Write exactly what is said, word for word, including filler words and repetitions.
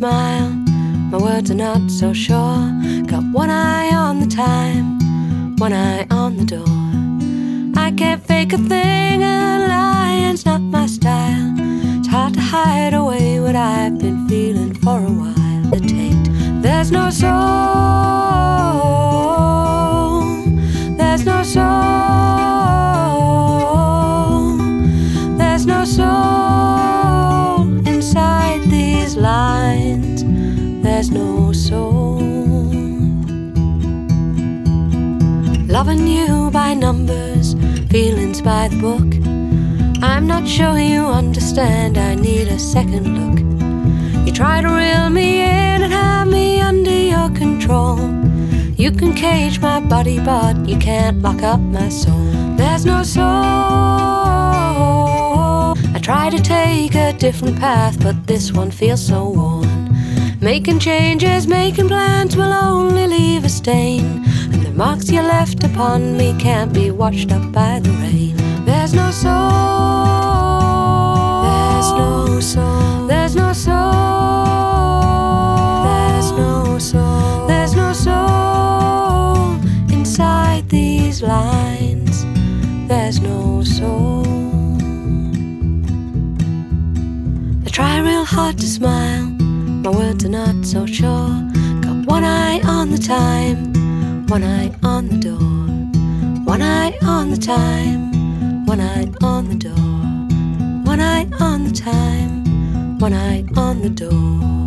smile, my words are not so sure. Got one eye on the time, one eye on the door. I can't fake a thing, and lying's not my style. It's hard to hide away what I've been feeling for a while. The taint, there's no soul, there's no soul, there's no soul inside these lines. There's no soul. Loving you by numbers, feelings by the book. I'm not sure you understand, I need a second look. You try to reel me in and have me under your control. You can cage my body, but you can't lock up my soul. There's no soul. I try to take a different path, but this one feels so worn. Making changes, making plans will only leave a stain, and the marks you left upon me can't be washed up by the rain. There's no soul, there's no soul, there's no soul, there's no soul, there's no soul inside these lines. There's no soul. I try real hard to smile, my words are not so sure. Got one eye on the time, one eye on the door. One eye on the time, one eye on the door. One eye on the time, one eye on the door.